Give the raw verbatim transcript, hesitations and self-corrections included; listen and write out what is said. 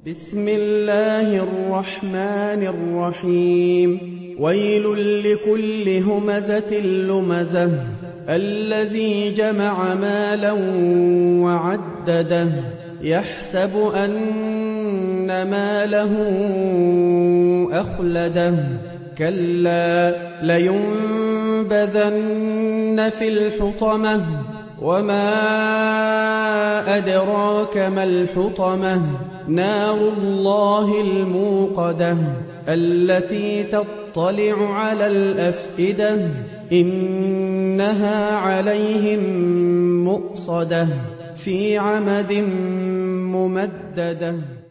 بسم الله الرحمن الرحيم ويل لكل همزة لمزة الذي جمع مالا وعدده يحسب أن ماله أخلده كلا لينبذن في الحطمة وما أدراك ما الحطمة نار الله الموقدة التي تطلع على الأفئدة إنها عليهم مؤصدة في عمد ممددة.